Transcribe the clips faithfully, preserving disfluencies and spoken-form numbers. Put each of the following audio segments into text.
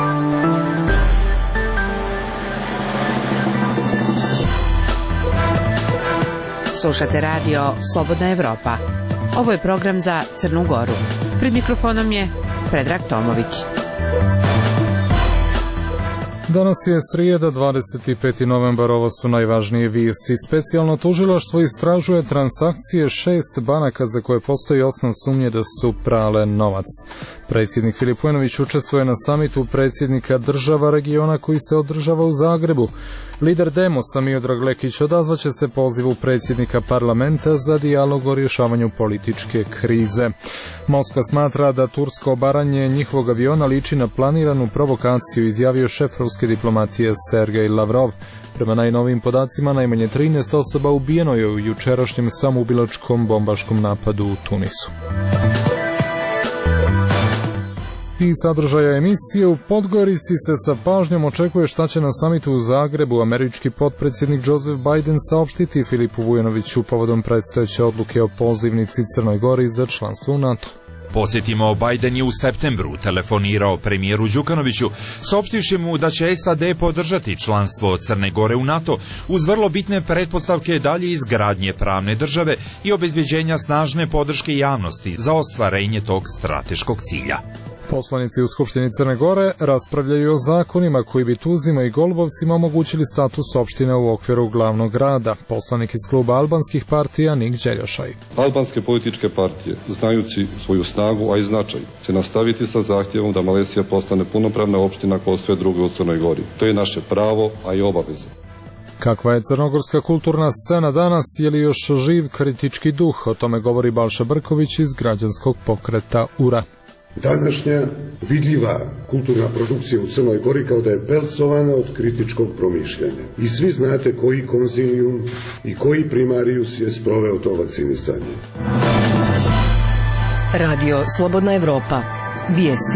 Slušate radio Slobodna Evropa. Ovo je program za Crnu Goru. Pred mikrofonom je Predrag Tomović. Danas je srijeda, dvadeset peti novembar, ovo su najvažnije vijesti. Specijalno tužilaštvo istražuje transakcije šest banaka za koje postoji osnov sumnje da su prale novac. Predsjednik Filip Vujanović učestvuje na samitu predsjednika država regiona koji se održava u Zagrebu. Lider Demosa Miodrag Lekić odazvaće se pozivu predsjednika parlamenta za dijalog o rješavanju političke krize. Moskva smatra da tursko obaranje njihovog aviona liči na planiranu provokaciju, izjavio šef ruske diplomatije Sergej Lavrov. Prema najnovijim podacima, najmanje trinaest osoba ubijeno je u jučerašnjem samoubilačkom bombaškom napadu u Tunisu. I sadržaja emisije: u Podgorici se sa pažnjom očekuje šta će na samitu u Zagrebu američki potpredsjednik Joseph Biden saopštiti Filipu Vujanoviću povodom predstojeće odluke o pozivnici Crnoj Gori za članstvo u NATO. Podsjetimo, Biden je u septembru telefonirao premijeru Đukanoviću, saopštivši mu da će S A D podržati članstvo Crne Gore u NATO uz vrlo bitne pretpostavke dalje izgradnje pravne države i obezbeđenja snažne podrške javnosti za ostvarenje tog strateškog cilja. Poslanici u Skupštini Crne Gore raspravljaju o zakonima koji bi Tuzima i Golubovcima omogućili status opštine u okviru glavnog grada. Poslanik iz kluba albanskih partija Nik Đeljošaj. Albanske političke partije, znajući svoju snagu, a i značaj, će nastaviti sa zahtjevom da Malezija postane punopravna opština kao sve druge u Crnoj Gori. To je naše pravo, a i obaveza. Kakva je crnogorska kulturna scena danas, je li još živ kritički duh? O tome govori Balša Brković iz građanskog pokreta U R A. Današnja vidljiva kulturna produkcija u Crnoj Gori kao da je pelcovana od kritičkog promišljanja. I svi znate koji konzilijum i koji primarijus je sproveo to vakcinisanje. Radio Slobodna Evropa. Vijesti.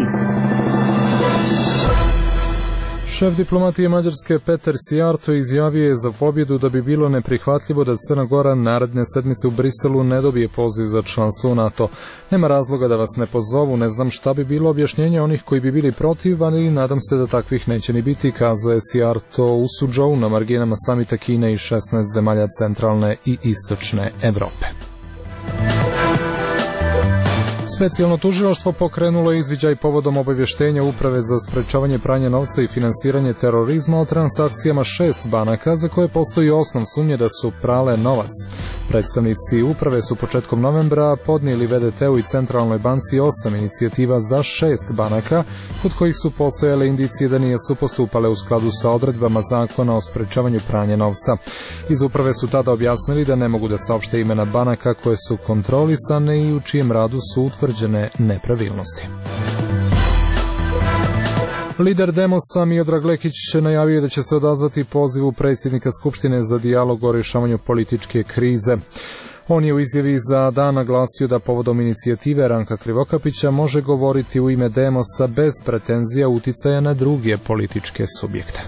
Šef diplomatije Mađarske Peter Sijarto izjavio je za pobjedu da bi bilo neprihvatljivo da Crna Gora naredne sedmice u Briselu ne dobije poziv za članstvo u NATO. Nema razloga da vas ne pozovu, ne znam šta bi bilo objašnjenje onih koji bi bili protiv, ali nadam se da takvih neće ni biti, kazao je Sijarto u Suzhou na marginama samita Kine i šesnaest zemalja centralne i istočne Evrope. Specijalno tužilaštvo pokrenulo je izviđaj povodom obavještenja Uprave za sprečavanje pranja novca i finansiranje terorizma o transakcijama šest banaka za koje postoji osnov sumnje da su prale novac. Predstavnici Uprave su početkom novembra podnijeli V D T-u i Centralnoj banci osam inicijativa za šest banaka, kod kojih su postojale indicije da nisu postupale u skladu sa odredbama Zakona o sprečavanju pranja novca. Iz Uprave su tada objasnili da ne mogu da saopšte imena banaka koje su kontrolisane i u čijem radu su utvrđene nepravilnosti. Lider Demosa Miodrag Lekić najavio da će se odazvati pozivu predsjednika Skupštine za dijalog o rješavanju političke krize. On je u izjavi za Dan naglasio da povodom inicijative Ranka Krivokapića može govoriti u ime Demosa bez pretenzija uticaja na druge političke subjekte.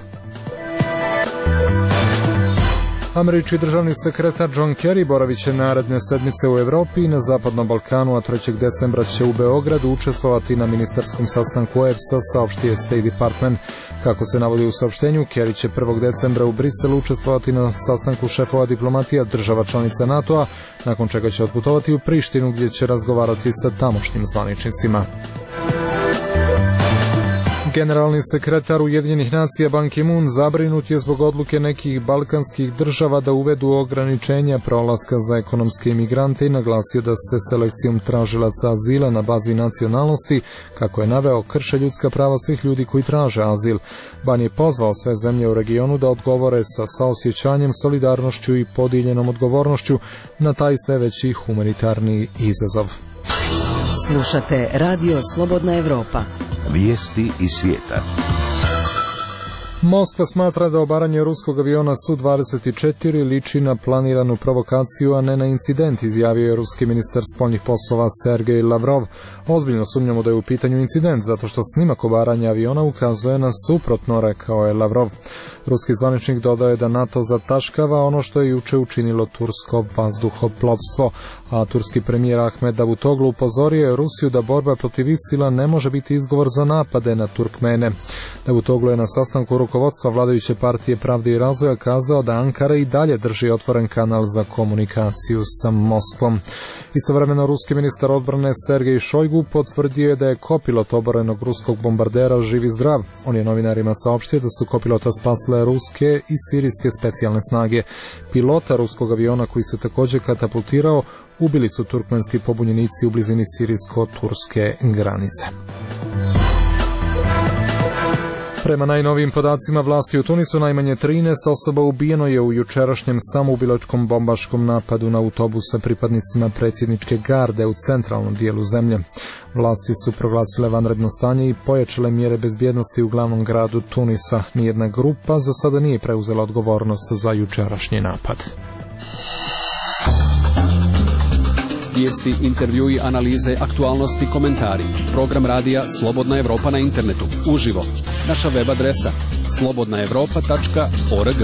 Američki državni sekretar John Kerry boravit će naredne sedmice u Evropi i na Zapadnom Balkanu, a trećeg decembra će u Beogradu učestvovati na ministarskom sastanku E P S-a, saopštio je State Department. Kako se navodi u saopštenju, Kerry će prvog decembra u Briselu učestvovati na sastanku šefova diplomatija država članica NATO-a, nakon čega će otputovati u Prištinu gdje će razgovarati sa tamošnjim zvaničnicima. Generalni sekretar Ujedinjenih nacija Ban Ki-moon zabrinut je zbog odluke nekih balkanskih država da uvedu ograničenja prolaska za ekonomske imigrante i naglasio da se selekcijom tražilaca azila na bazi nacionalnosti, kako je naveo, krše ljudska prava svih ljudi koji traže azil. Ban je pozvao sve zemlje u regionu da odgovore sa saosjećanjem, solidarnošću i podijeljenom odgovornošću na taj sve veći humanitarni izazov. Slušate Radio Slobodna Evropa. Vijesti iz svijeta. Moskva smatra da obaranje ruskog aviona S U dvadeset četiri liči na planiranu provokaciju, a ne na incident, izjavio je ruski ministar spoljnih poslova Sergej Lavrov. Ozbiljno sumnjamo da je u pitanju incident, zato što snimak obaranja aviona ukazuje na suprotno, rekao je Lavrov. Ruski zvaničnik dodaje da NATO zataškava ono što je juče učinilo tursko vazduhoplovstvo, a turski premijer Ahmed Davutoglu upozorio je Rusiju da borba protiv ISIL-a ne može biti izgovor za napade na Turkmene. Davutoglu je na sastanku rukovodstva vladajuće partije Pravde i razvoja kazao da Ankara i dalje drži otvoren kanal za komunikaciju sa Moskvom. Istovremeno ruski ministar odbrane Sergej Šojgu potvrdio je da je kopilot oborenog ruskog bombardera živ i zdrav. On je novinarima saopštio da su kopilota spasile ruske i sirijske specijalne snage. Pilota ruskog aviona koji se također katapultirao ubili su turkmenski pobunjenici u blizini sirijsko-turske granice. Prema najnovijim podacima vlasti u Tunisu najmanje trinaest osoba ubijeno je u jučerašnjem samoubilačkom bombaškom napadu na autobus sa pripadnicima predsjedničke garde u centralnom dijelu zemlje. Vlasti su proglasile vanredno stanje i pojačale mjere bezbjednosti u glavnom gradu Tunisa. Nijedna grupa za sada nije preuzela odgovornost za jučerašnji napad. Vijesti, intervjui, analize, aktualnosti, komentari. Program radija Slobodna Evropa na internetu. Uživo. Naša web adresa slobodna evropa tačka org.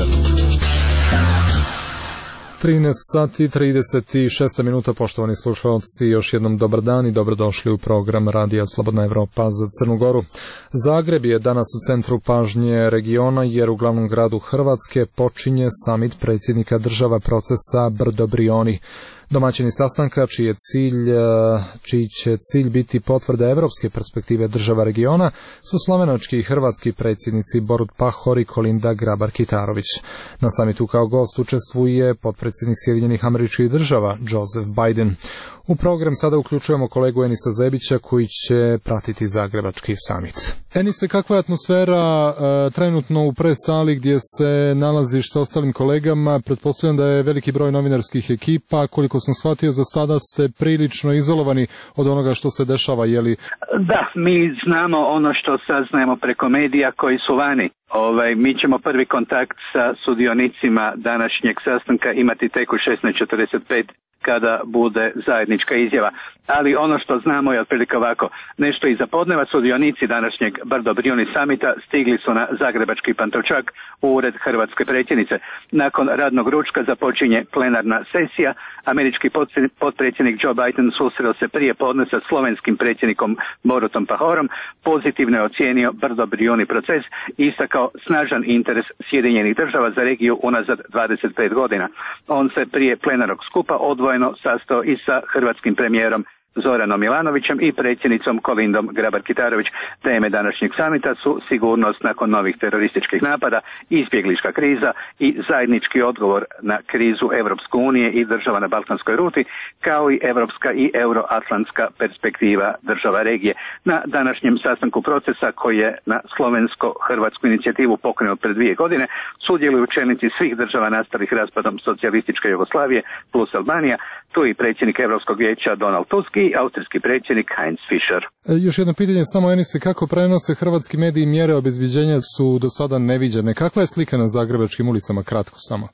trinaest sati i trideset šest minuta, poštovani slušalci, još jednom dobar dan i dobrodošli u program radija Slobodna Evropa za Crnu Goru. Zagreb je danas u centru pažnje regiona jer u glavnom gradu Hrvatske počinje samit predsjednika država procesa Brdo Brioni. Domaćini sastanka, čiji je cilj, čiji će cilj biti potvrda evropske perspektive država regiona, su slovenački i hrvatski predsjednici Borut Pahor i Kolinda Grabar-Kitarović. Na samitu kao gost učestvuje potpredsjednik Sjedinjenih Američkih Država Joseph Biden. U program sada uključujemo kolegu Enisa Zebića koji će pratiti Zagrebački samit. Enise, kakva je atmosfera e, trenutno u presali gdje se nalaziš sa ostalim kolegama? Pretpostavljam da je veliki broj novinarskih ekipa. Koliko sam shvatio, za sada ste prilično izolovani od onoga što se dešava, je li? Da, mi znamo ono što saznajemo preko medija koji su vani. Ovaj, mi ćemo prvi kontakt sa sudionicima današnjeg sastanka imati tek u šesnaest četrdeset pet kada bude zajednička izjava. Ali ono što znamo je otprilike ovako. Nešto iza podneva sudionici današnjeg Brdo Brioni samita stigli su na Zagrebački Pantovčak u ured hrvatske predsjednice. Nakon radnog ručka započinje plenarna sesija. Američki potpredsjednik Joe Biden susreo se prije podne sa slovenskim predsjednikom Borutom Pahorom. Pozitivno je ocijenio Brdo Brioni proces i istakao snažan interes Sjedinjenih Država za regiju unazad dvadeset pet godina. On se prije plenarnog skupa odvojeno sastao i sa hrvatskim premijerom Zoranom Milanovićem i predsjednicom Kolindom Grabar-Kitarović. Teme današnjeg samita su sigurnost nakon novih terorističkih napada, izbjeglička kriza i zajednički odgovor na krizu Europske unije i država na balkanskoj ruti, kao i europska i euroatlantska perspektiva država regije. Na današnjem sastanku procesa, koji je na slovensko-hrvatsku inicijativu pokrenut pred dvije godine, sudjeluju čelnici svih država nastalih raspadom socijalističke Jugoslavije plus Albanija, tu i predsjednik Europskog vijeća Donald Tusk i austrijski predsjednik Heinz Fischer. Još jedno pitanje samo, Enise, kako prenose hrvatski mediji mjere obezbjeđenja su do sada neviđene? Kakva je slika na zagrebačkim ulicama, kratko samo?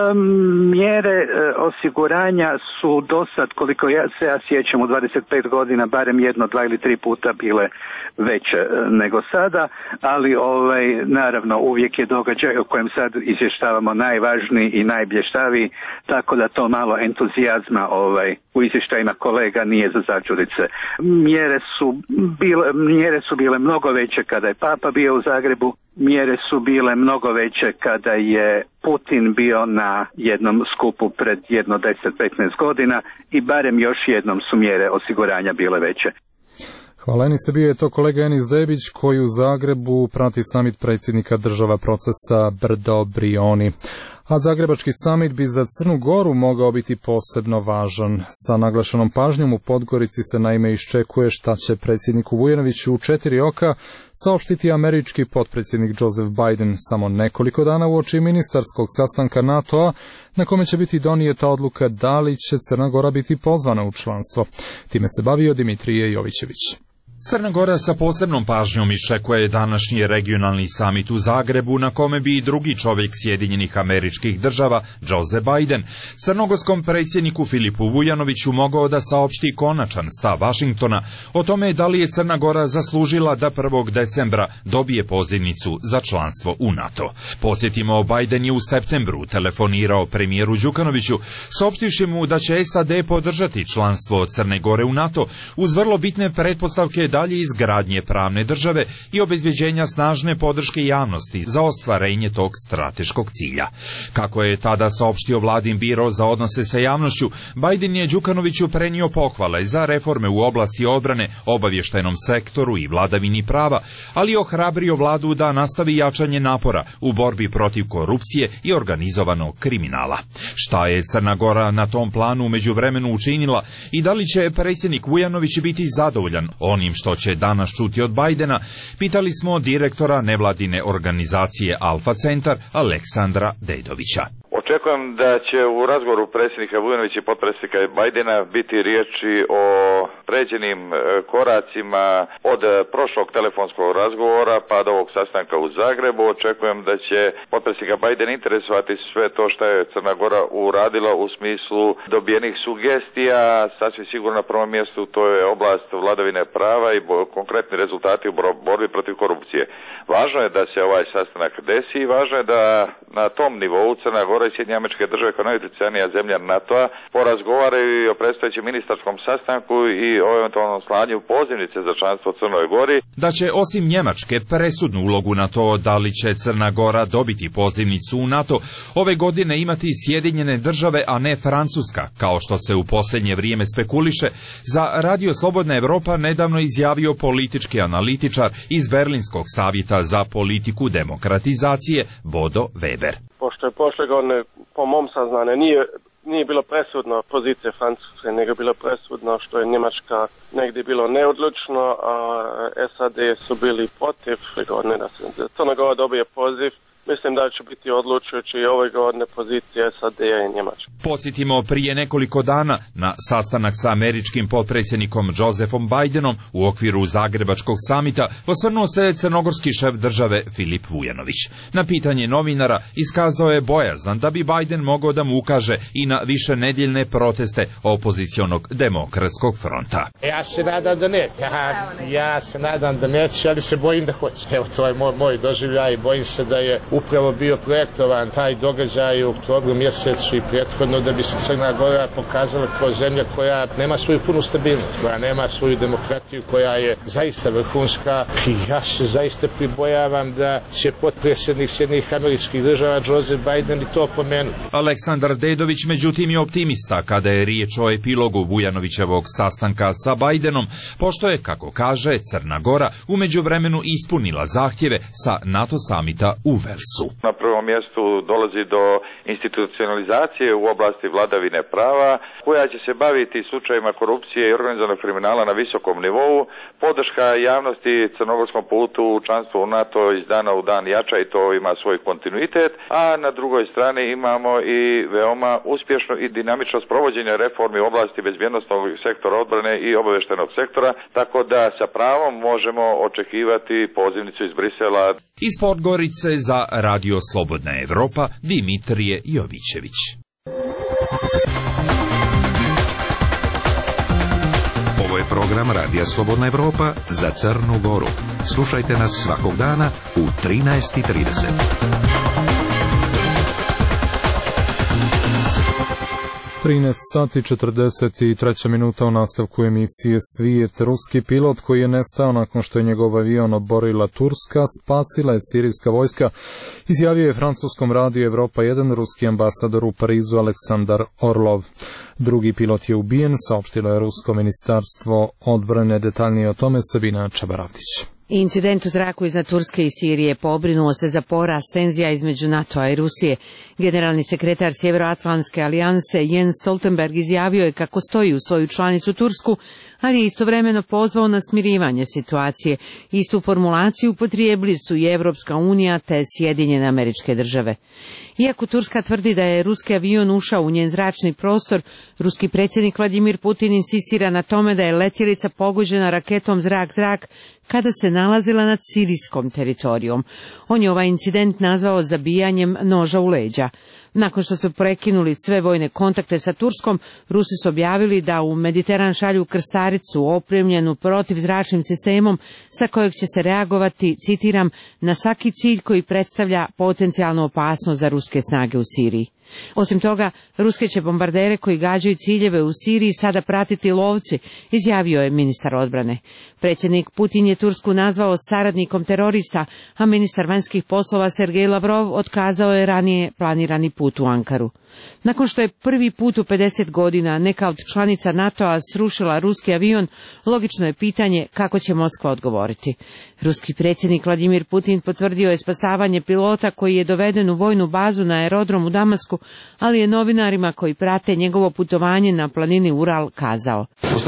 Um, mjere e, osiguranja su dosad, koliko ja se ja sjećam, u dvadeset pet godina barem jedno, dva ili tri puta bile veće e, nego sada, ali ovaj, naravno uvijek je događaj o kojem sad izvještavamo najvažniji i najblještaviji, tako da to malo entuzijazma ovaj, u izvještajima kolega nije za začudit se. Mjere su bile, mjere su bile mnogo veće kada je Papa bio u Zagrebu, mjere su bile mnogo veće kada je Putin bio na jednom skupu pred jedno deset petnaest godina i barem još jednom su mjere osiguranja bile veće. Hvala, Enise, bio je to kolega Enis Zebić koji u Zagrebu prati samit predsjednika država procesa Brdo Brioni. A Zagrebački samit bi za Crnu Goru mogao biti posebno važan. Sa naglašenom pažnjom u Podgorici se naime iščekuje šta će predsjedniku Vujanoviću u četiri oka saopštiti američki potpredsjednik Joseph Biden samo nekoliko dana uoči ministarskog sastanka NATO-a, na kome će biti donijeta odluka da li će Crna Gora biti pozvana u članstvo. Time se bavio Dimitrije Jovićević. Crna Gora sa posebnom pažnjom iščekuje današnji regionalni samit u Zagrebu, na kome bi i drugi čovjek Sjedinjenih Američkih Država, Joe Biden, crnogorskom predsjedniku Filipu Vujanoviću mogao da saopšti konačan stav Vašingtona o tome da li je Crna Gora zaslužila da prvog decembra dobije pozivnicu za članstvo u NATO. Podsjetimo, Biden je u septembru telefonirao premijeru Đukanoviću, saopštivši mu da će S A D podržati članstvo Crne Gore u NATO uz vrlo bitne pretpostavke dalje izgradnje pravne države i obezbeđenja snažne podrške javnosti za ostvarenje tog strateškog cilja. Kako je tada saopštio Vladin biro za odnose sa javnošću, Biden je Đukanoviću prenio pohvale za reforme u oblasti odbrane, obavještajnom sektoru i vladavini prava, ali ohrabrio vladu da nastavi jačanje napora u borbi protiv korupcije i organizovanog kriminala. Šta je Crna Gora na tom planu u međuvremenu učinila i da li će predsjednik Vujanović biti zadovoljan onim što će danas čuti od Bajdena, pitali smo direktora nevladine organizacije Alfa Centar Aleksandra Dedovića. Očekujem da će u razgovoru predsjednika Vujanovića i potpredsjednika Bajdena biti riječi o pređenim koracima od prošlog telefonskog razgovora pa do ovog sastanka u Zagrebu. Očekujem da će potpredsjednika Bajdena interesovati sve to što je Crna Gora uradila u smislu dobijenih sugestija. Sasvim sigurno na prvom mjestu to je oblast vladavine prava i konkretni rezultati u borbi protiv korupcije. Važno je da se ovaj sastanak desi i važno je da na tom nivou Crna Gora i Sjedinjene Američke Države kao najutjecajnija zemlja NATO-a porazgovaraju i o predstojećem ministarskom sastanku i o eventualnom slanju pozivnice za članstvo u Crnoj Gori. Da će osim Njemačke presudnu ulogu na to da li će Crna Gora dobiti pozivnicu u NATO ove godine imati Sjedinjene Države, a ne Francuska, kao što se u posljednje vrijeme spekuliše, za Radio Slobodna Evropa nedavno izjavio politički analitičar iz Berlinskog savjeta za politiku demokratizacije Bodo Weber. Pošto je prošle godine, po mom saznanju, nije, nije bilo presudno pozicije Francuske, nego je bilo presudno što je Njemačka negdje bilo neodlučno, a S A D su bili protiv godine da se Crna Gora dobije poziv. Mislim da će biti odlučujući i ove godine pozicije S A D-a i Njemačke. Podsjetimo, prije nekoliko dana na sastanak sa američkim potpredsjednikom Josephom Bidenom u okviru Zagrebačkog samita osvrnuo se crnogorski šef države Filip Vujanović. Na pitanje novinara iskazao je bojazan da bi Biden mogao da mu ukaže i na više nedjeljne proteste opozicionog demokratskog fronta. Ja se nadam da ne. Ja, ja se nadam da neće, ali se bojim da hoće. Evo, to je moj, moj doživljaj i bojim se da je upravo bio projektovan taj događaj u oktobru mjesecu i prethodno da bi se Crna Gora pokazala kao zemlja koja nema svoju punu stabilnost, koja nema svoju demokratiju, koja je zaista vrhunska. I ja se zaista pribojavam da će potpredsjednik Sjedinjenih Američkih Država Joe Biden i to pomenuti. Aleksandar Dedović međutim je optimista kada je riječ o epilogu Vujanovićevog sastanka sa Bidenom, pošto je, kako kaže, Crna Gora u međuvremenu ispunila zahtjeve sa NATO samita u Velsu. Na prvom mjestu dolazi do institucionalizacije u oblasti vladavine prava, koja će se baviti slučajevima korupcije i organizovanog kriminala na visokom nivou. Podrška javnosti crnogorskom putu u članstvu u NATO iz dana u dan jača i to ima svoj kontinuitet, a na drugoj strani imamo i veoma uspješno i dinamično sprovođenje reformi u oblasti bezbjednosnog sektora odbrane i obavještajnog sektora, tako da sa pravom možemo očekivati pozivnicu iz Brisela. Iz Podgorice za Radio Slobodna Evropa, Dimitrije Jovićević. Ovo je program Radija Slobodna Evropa za Crnu Goru. Slušajte nas svakog dana u trinaest i trideset. trinaest sati četrdeset tri minuta u nastavku emisije Svijet. Ruski pilot koji je nestao nakon što je njegov avion oborila Turska, spasila je sirijska vojska, izjavio je francuskom radiju Evropa jedan ruski ambasador u Parizu Aleksandar Orlov. Drugi pilot je ubijen, saopštilo je rusko ministarstvo odbrane. Detaljnije o tome Sabina Čabaravdić. Incident u zraku iznad Turske i Sirije pobrinuo se za porast tenzija između NATO-a i Rusije. Generalni sekretar Sjeveroatlantske alijanse Jens Stoltenberg izjavio je kako stoji u svoju članicu Tursku, ali je istovremeno pozvao na smirivanje situacije. Istu formulaciju upotrijebili su i Evropska unija te Sjedinjene Američke Države. Iako Turska tvrdi da je ruski avion ušao u njen zračni prostor, ruski predsjednik Vladimir Putin insistira na tome da je letjelica pogođena raketom zrak-zrak kada se nalazila nad sirijskom teritorijom. On je ovaj incident nazvao zabijanjem noža u leđa. Nakon što su prekinuli sve vojne kontakte sa Turskom, Rusi su objavili da u Mediteran šalju krstaricu opremljenu protivzračnim sistemom sa kojeg će se reagovati, citiram, na svaki cilj koji predstavlja potencijalnu opasnost za ruske snage u Siriji. Osim toga, ruske će bombardere koji gađaju ciljeve u Siriji sada pratiti lovci, izjavio je ministar odbrane. Predsjednik Putin je Tursku nazvao saradnikom terorista, a ministar vanjskih poslova Sergej Lavrov otkazao je ranije planirani put u Ankaru. Nakon što je prvi put u pedeset godina neka od članica NATO-a srušila ruski avion, logično je pitanje kako će Moskva odgovoriti. Ruski predsjednik Vladimir Putin potvrdio je spasavanje pilota koji je doveden u vojnu bazu na aerodrom u Damasku, ali je novinarima koji prate njegovo putovanje na planini Ural kazao: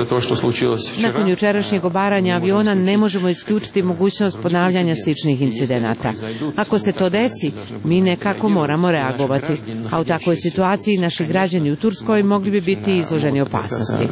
nakon jučerašnjeg obaranja aviona ne možemo isključiti mogućnost ponavljanja sličnih incidenata. Ako se to desi, mi nekako moramo reagovati, a u takvoj situaciji naši građani u Turskoj mogli bi biti izloženi opasnosti.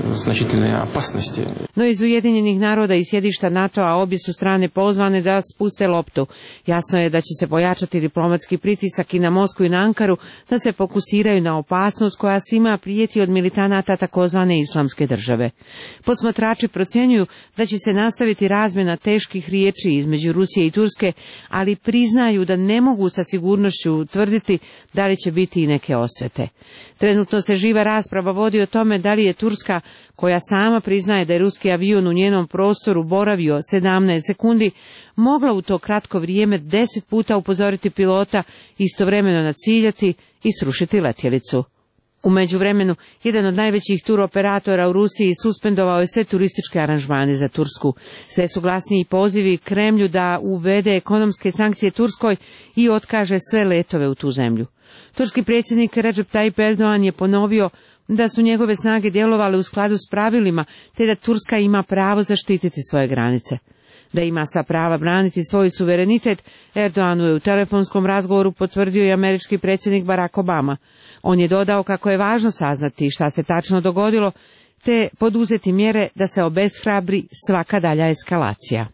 No iz Ujedinjenih naroda i sjedišta NATO-a obje su strane pozvane da spuste loptu. Jasno je da će se pojačati diplomatski pritisak i na Moskvu i na Ankaru da se fokusiraju na opasnost koja svima prijeti od militanata takozvane islamske države. Posmatrači procjenjuju da će se nastaviti razmjena teških riječi između Rusije i Turske, ali priznaju da ne mogu sa sigurnošću tvrditi da li će biti i neke osvete. Trenutno se živa rasprava vodi o tome da li je Turska, koja sama priznaje da je ruski avion u njenom prostoru boravio sedamnaest sekundi, mogla u to kratko vrijeme deset puta upozoriti pilota, istovremeno naciljati i srušiti letjelicu. U međuvremenu, jedan od najvećih turoperatora u Rusiji suspendovao je sve turističke aranžmane za Tursku. Sve su glasniji pozivi Kremlju da uvede ekonomske sankcije Turskoj i otkaže sve letove u tu zemlju. Turski predsjednik Recep Tayyip Erdogan je ponovio da su njegove snage djelovale u skladu s pravilima, te da Turska ima pravo zaštititi svoje granice. Da ima sva prava braniti svoj suverenitet, Erdoganu je u telefonskom razgovoru potvrdio i američki predsjednik Barack Obama. On je dodao kako je važno saznati šta se tačno dogodilo, te poduzeti mjere da se obeshrabri svaka dalja eskalacija.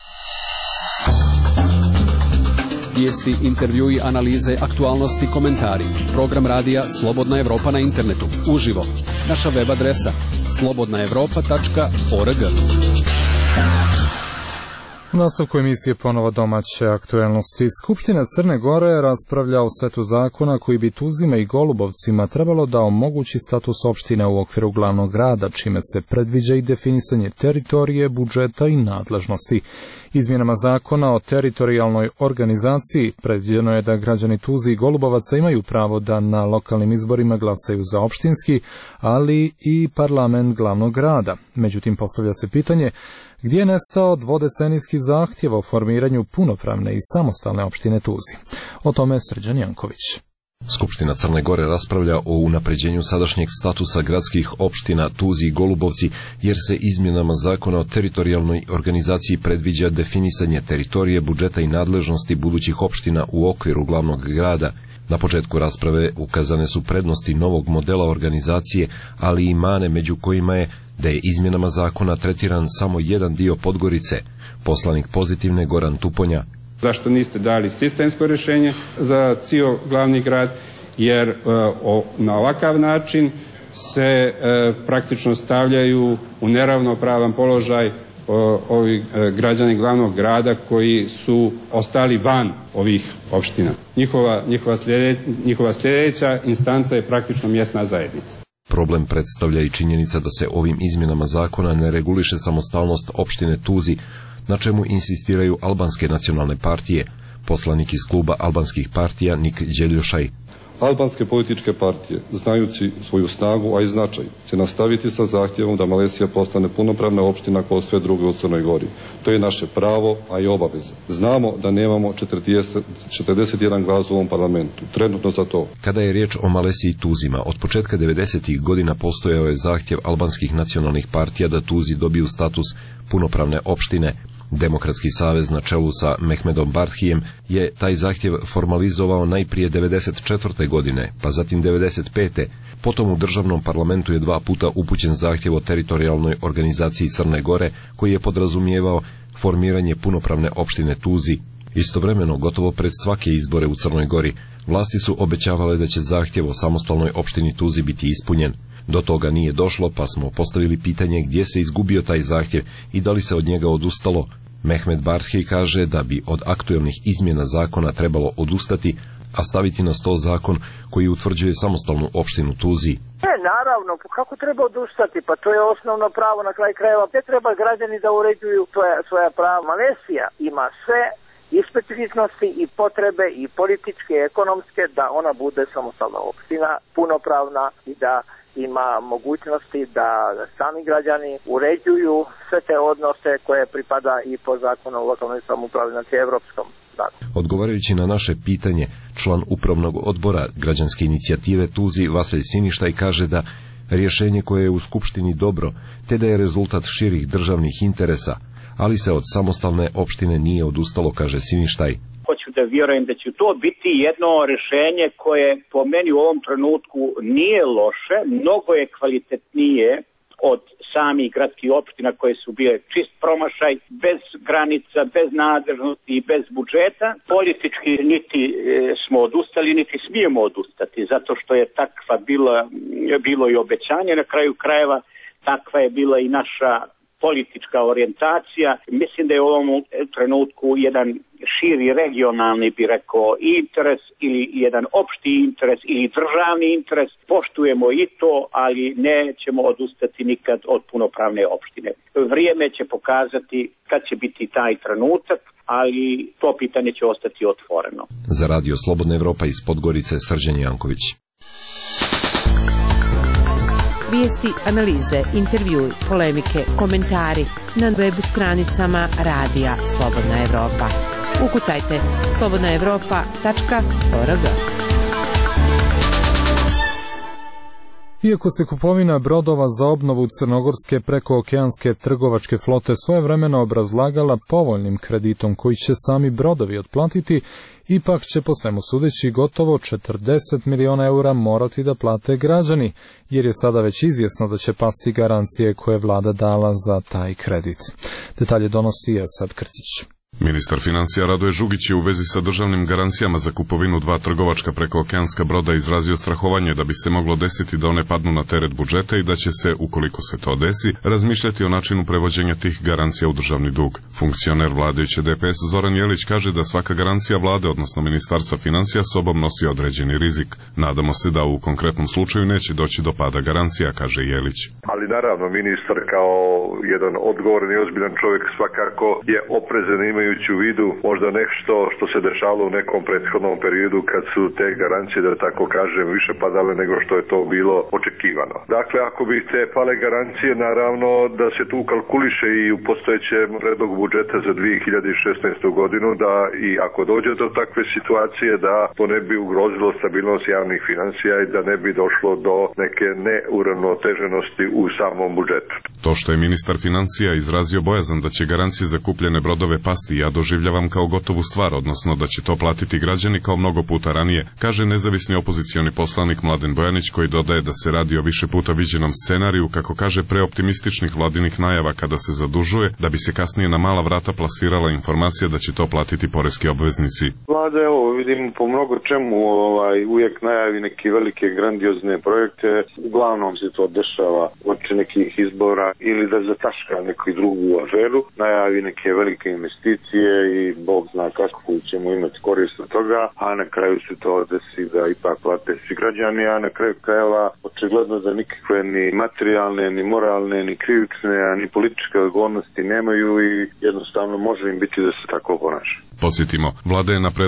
Vijesti, intervjui, analize, aktualnosti, komentari. Program radija Slobodna Evropa na internetu. Uživo. Naša web adresa slobodna evropa tačka org. U nastavku emisije ponovo domaće aktuelnosti. Skupština Crne Gore raspravlja o setu zakona koji bi Tuzima i Golubovcima trebalo da omogući status opštine u okviru glavnog grada, čime se predviđa i definisanje teritorije, budžeta i nadležnosti. Izmjenama zakona o teritorijalnoj organizaciji predviđeno je da građani Tuzi i Golubovaca imaju pravo da na lokalnim izborima glasaju za opštinski, ali i parlament glavnog grada. Međutim, postavlja se pitanje gdje je nestao dvodecenijski zahtjev o formiranju punopravne i samostalne opštine Tuzi. O tome je Srđan Janković. Skupština Crne Gore raspravlja o unapređenju sadašnjeg statusa gradskih opština Tuzi i Golubovci, jer se izmjenama zakona o teritorijalnoj organizaciji predviđa definisanje teritorije, budžeta i nadležnosti budućih opština u okviru glavnog grada. Na početku rasprave ukazane su prednosti novog modela organizacije, ali i mane, među kojima je da je izmjenama zakona tretiran samo jedan dio Podgorice. Poslanik Pozitivne Goran Tuponja: zašto niste dali sistemsko rješenje za cijel glavni grad, jer e, o, na ovakav način se e, praktično stavljaju u neravnopravan položaj o, ovi e, građani glavnog grada koji su ostali van ovih opština. Njihova, njihova, sljedeć, njihova sljedeća instanca je praktično mjesna zajednica. Problem predstavlja i činjenica da se ovim izmjenama zakona ne reguliše samostalnost opštine Tuzi, na čemu insistiraju albanske nacionalne partije. Poslanik iz kluba albanskih partija Nik Đeljošaj: Albanske političke partije, znajući svoju snagu, a i značaj, će nastaviti sa zahtjevom da Malezija postane punopravna opština kao sve druge u Crnoj Gori. To je naše pravo, a i obaveza. Znamo da nemamo četrdeset jedan glas u ovom parlamentu. Trenutno za to. Kada je riječ o Maleziji i Tuzima, od početka devedesetih godina postojao je zahtjev albanskih nacionalnih partija da Tuzi dobiju status punopravne opštine. Demokratski savez na čelu sa Mehmedom Barthijem je taj zahtjev formalizovao najprije devedeset četvrte godine, pa zatim devedeset pete Potom u državnom parlamentu je dva puta upućen zahtjev o teritorijalnoj organizaciji Crne Gore, koji je podrazumijevao formiranje punopravne opštine Tuzi. Istovremeno, gotovo pred svake izbore u Crnoj Gori, vlasti su obećavale da će zahtjev o samostalnoj opštini Tuzi biti ispunjen. Do toga nije došlo, pa smo postavili pitanje gdje se izgubio taj zahtjev i da li se od njega odustalo. Mehmed Barthi kaže da bi od aktuelnih izmjena zakona trebalo odustati, a staviti na sto zakon koji utvrđuje samostalnu opštinu Tuzi. E, naravno, kako treba odustati? Pa to je osnovno pravo na kraj krajeva. Gdje treba građani da uređuju svoja, svoja prava? Malezija ima sve i specifičnosti i potrebe i političke i ekonomske da ona bude samostalna opština, punopravna i da ima mogućnosti da sami građani uređuju sve te odnose koje pripada i po zakonu o lokalnoj samoupravi, znači evropskom zakonu. Odgovarajući na naše pitanje, član upravnog odbora građanske inicijative Tuzi Vaselj Siništaj kaže da rješenje koje je u Skupštini dobro, te da je rezultat širih državnih interesa, ali se od samostalne opštine nije odustalo, kaže Siništaj. Hoću da vjerujem da će to biti jedno rješenje koje po meni u ovom trenutku nije loše, mnogo je kvalitetnije od samih gradskih opština koje su bile čist promašaj, bez granica, bez nadležnosti i bez budžeta. Politički niti smo odustali, niti smijemo odustati, zato što je takva bila, bilo i obećanje na kraju krajeva, takva je bila i naša politička orijentacija. Mislim da je u ovom trenutku jedan širi regionalni, bi rekao, interes ili jedan opšti interes ili državni interes. Poštujemo i to, ali nećemo odustati nikad od punopravne opštine. Vrijeme će pokazati kad će biti taj trenutak, ali to pitanje će ostati otvoreno. Za Radio Slobodna Evropa iz Podgorice, Srđan Janković. Vijesti, analize, intervjui, polemike, komentari na web stranicama Radija Slobodna Evropa. Ukucajte slobodna evropa tačka org. Iako se kupovina brodova za obnovu crnogorske prekookeanske trgovačke flote svojevremeno obrazlagala povoljnim kreditom koji će sami brodovi otplatiti, ipak će po svemu sudeći gotovo četrdeset miliona eura morati da plate građani, jer je sada već izvjesno da će pasti garancije koje je vlada dala za taj kredit. Detalje donosi Esad Krcić. Ministar financija Radoje Žugić je u vezi sa državnim garancijama za kupovinu dva trgovačka prekookeanska broda izrazio strahovanje da bi se moglo desiti da one padnu na teret budžeta i da će se, ukoliko se to desi, razmišljati o načinu prevođenja tih garancija u državni dug. Funkcioner vladajuće D P S Zoran Jelić kaže da svaka garancija vlade, odnosno Ministarstva financija, sobom nosi određeni rizik. Nadamo se da u konkretnom slučaju neće doći do pada garancija, kaže Jelić. Ali naravno, ministar kao jedan odgovoran i ozbiljan čovjek svakako je oprezan, imajući u vidu možda nešto što se dešavalo u nekom prethodnom periodu kad su te garancije, da tako kažem, više padale nego što je to bilo očekivano. Dakle, ako bi te pale garancije, naravno da se tu kalkuliše i u postojećem predlogu budžeta za dvije hiljade šesnaestu godinu, da i ako dođe do takve situacije, da to ne bi ugrozilo stabilnost javnih financija i da ne bi došlo do neke neuravnoteženosti u samom budžetu. To što je ministar financija izrazio bojazan da će garancije za kupljene brodove pasti, ja doživljavam kao gotovu stvar, odnosno da će to platiti građani kao mnogo puta ranije, kaže nezavisni opozicioni poslanik Mladen Bojanić, koji dodaje da se radi o više puta viđenom scenariju, kako kaže, preoptimističnih vladinih najava kada se zadužuje, da bi se kasnije na mala vrata plasirala informacija da će to platiti poreski obveznici. Vlada, evo, vidim po mnogo čemu ovaj, uvijek najavi neke velike grandiozne projekte, uglavnom se to dešava uoči nekih izbora ili da zataška neku drugu aferu, najavi neke velike investicije i Bog zna kako ćemo imati korist od toga, a na kraju se to desi da ipak plate svi građani, a na kraju krajeva očigledno da nikakve ni materijalne, ni moralne, ni krivične, a ni političke odgovornosti nemaju i jednostavno može im biti da se tako ponaša. Podsjetimo, vlada je na predlog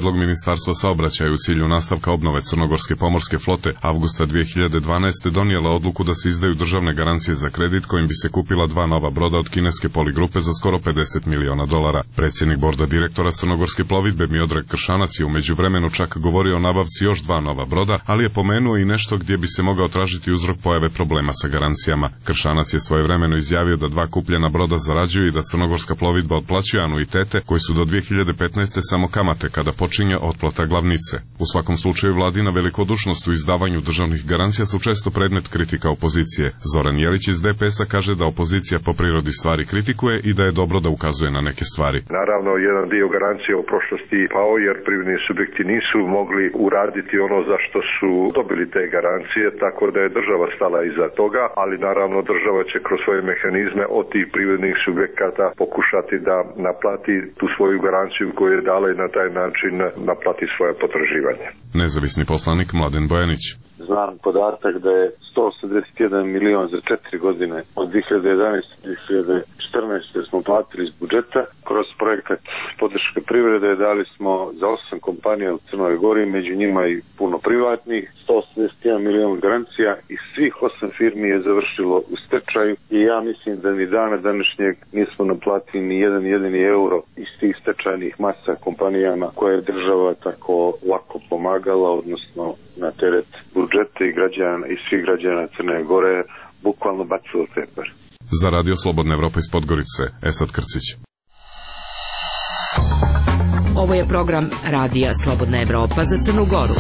prijedlog Ministarstva saobraćaja u cilju nastavka obnove crnogorske pomorske flote avgusta dvije hiljade dvanaeste donijela odluku da se izdaju državne garancije za kredit kojim bi se kupila dva nova broda od kineske Poligrupe za skoro pedeset miliona dolara. Predsjednik borda direktora crnogorske plovidbe Miodrag Kršanac je u međuvremenu čak govorio o nabavci još dva nova broda, ali je pomenuo i nešto gdje bi se mogao tražiti uzrok pojave problema sa garancijama. Kršanac je svojevremeno izjavio da dva kupljena broda zarađuju i da crnogorska plovidba otplaćuje anuitete koji su do dvije hiljade petnaeste samo kamate kada počinje otplata glavnice. U svakom slučaju vladina velikodušnost u izdavanju državnih garancija su često predmet kritika opozicije. Zoran Jelić iz D P S-a kaže da opozicija po prirodi stvari kritikuje i da je dobro da ukazuje na neke stvari. Naravno, jedan dio garancije u prošlosti pao jer privredni subjekti nisu mogli uraditi ono za što su dobili te garancije, tako da je država stala iza toga, ali naravno država će kroz svoje mehanizme od tih privrednih subjekata pokušati da naplati tu svoju garanciju koju je dala i na taj način naplati svoje potraživanje. Nezavisni poslanik Mladen Bojanić. Znam podatak da je sto osamdeset jedan milion za četiri godine od dvije hiljade jedanaeste do dvije hiljade četrnaeste smo platili iz budžeta. Kroz projekat podrške privrede dali smo za osam kompanija u Crnoj Gori, među njima i puno privatnih, sto osamdeset jedan milion garancija i svih osam firmi je završilo u stečaju i ja mislim da ni dana današnjeg nismo naplatili ni jedan jedini euro iz tih stečajnih masa kompanijama koje je država tako lako pomagala, odnosno na teret budžeta i građana i svih građana Crne Gore bukvalno bacilo tepar. Za Radio Slobodna Evropa iz Podgorice, Esad Krcić. Ovo je program Radija Slobodna Evropa za Crnu Goru.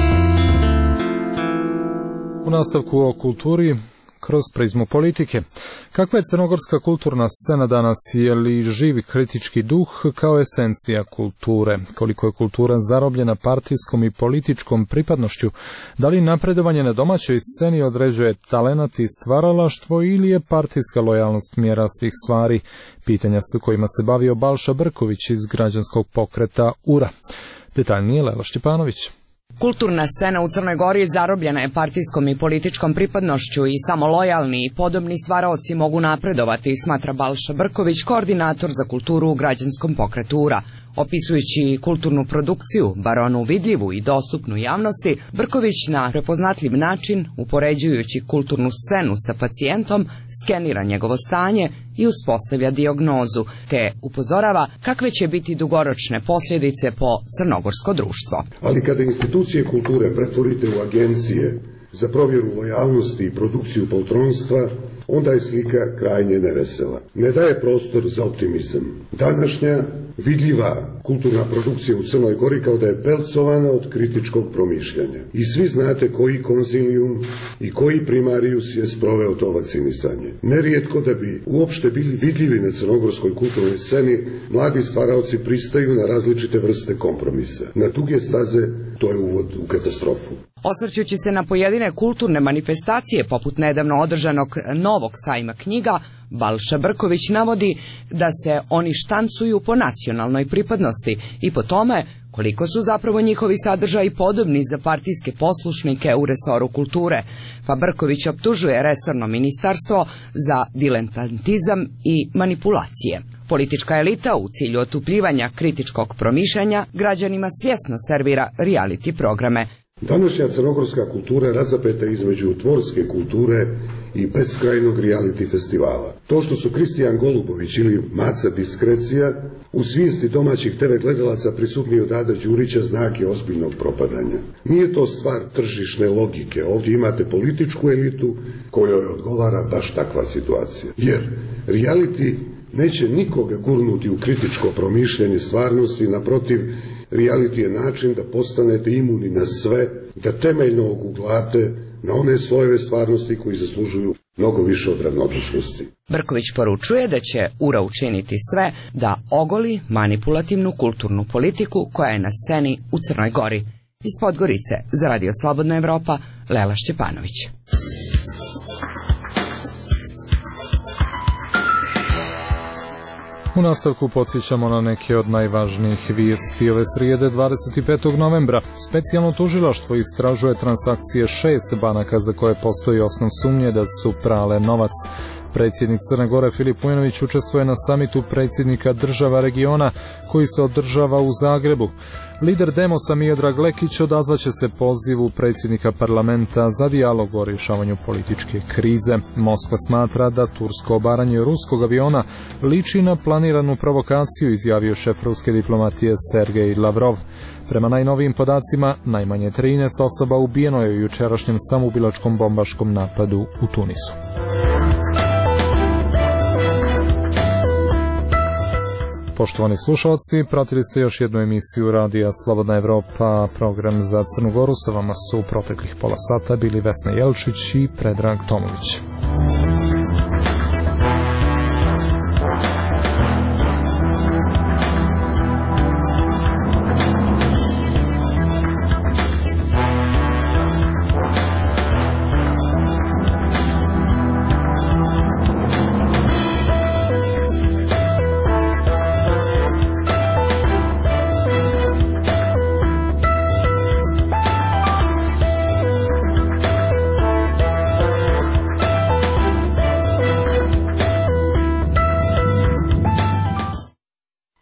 U nastavku o kulturi kroz prizmu politike. Kakva je crnogorska kulturna scena danas? Je li živi kritički duh kao esencija kulture? Koliko je kultura zarobljena partijskom i političkom pripadnošću? Da li napredovanje na domaćoj sceni određuje talenat i stvaralaštvo ili je partijska lojalnost mjera svih stvari? Pitanja su kojima se bavio Balša Brković iz građanskog pokreta U R A. Detaljnije Lela Šćepanović. Kulturna scena u Crnoj Gori zarobljena je partijskom i političkom pripadnošću i samo lojalni i podobni stvaraoci mogu napredovati, smatra Balša Brković, koordinator za kulturu u građanskom pokretu U R A. Opisujući kulturnu produkciju, bar onu vidljivu i dostupnu javnosti, Brković na prepoznatljiv način, upoređujući kulturnu scenu sa pacijentom, skenira njegovo stanje i uspostavlja dijagnozu, te upozorava kakve će biti dugoročne posljedice po crnogorsko društvo. Ali kada institucije kulture pretvorite u agencije za provjeru lojalnosti i produkciju poltronstva, onda je slika krajnje nevesela. Ne daje prostor za optimizam. Današnja vidljiva kulturna produkcija u Crnoj Gori kao da je pelcovana od kritičkog promišljanja. I svi znate koji konzilijum i koji primarijus je sproveo to vakcinisanje. Nerijetko da bi uopšte bili vidljivi na crnogorskoj kulturnoj sceni, mladi stvaraoci pristaju na različite vrste kompromisa. Na duge staze to je uvod u katastrofu. Osvrćući se na pojedine kulturne manifestacije, poput nedavno održanog novog sajma knjiga, Balša Brković navodi da se oni štancuju po nacionalnoj pripadnosti i po tome koliko su zapravo njihovi sadržaji podobni za partijske poslušnike u resoru kulture, pa Brković optužuje resorno ministarstvo za diletantizam i manipulacije. Politička elita u cilju otupljivanja kritičkog promišljanja građanima svjesno servira reality programe. Današnja crnogorska kultura razapeta između tvorske kulture i beskrajnog reality festivala. To što su Kristijan Golubović ili Maca Diskrecija u svijesti domaćih te ve gledalaca prisutni od Ada Đurića znak je ozbiljnog propadanja. Nije to stvar tržišne logike, ovdje imate političku elitu kojoj odgovara baš takva situacija. Jer reality neće nikoga gurnuti u kritičko promišljanje stvarnosti, naprotiv, reality je način da postanete imuni na sve, da temeljno oguglate na one slojeve stvarnosti koji zaslužuju mnogo više od ravnodušnosti. Brković poručuje da će U R A učiniti sve da ogoli manipulativnu kulturnu politiku koja je na sceni u Crnoj Gori. Iz Podgorice za Radio Slobodna Evropa, Lela Šćepanović. U nastavku podsjećamo na neke od najvažnijih vijesti ove srijede dvadeset petog novembra. Specijalno tužilaštvo istražuje transakcije šest banaka za koje postoji osnov sumnje da su prale novac. Predsjednik Crne Gore Filip Vujinović učestvuje na samitu predsjednika država regiona koji se održava u Zagrebu. Lider Demosa Miodrag Lekić odazvaće se pozivu predsjednika parlamenta za dijalog o rješavanju političke krize. Moskva smatra da tursko obaranje ruskog aviona liči na planiranu provokaciju, izjavio šef ruske diplomatije Sergej Lavrov. Prema najnovijim podacima, najmanje trinaest osoba ubijeno je u jučerašnjem samoubilačkom bombaškom napadu u Tunisu. Poštovani slušalci, pratili ste još jednu emisiju Radija Slobodna Evropa, program za Crnu Goru. Sa vama su u proteklih pola sata bili Vesna Jelčić i Predrag Tomović.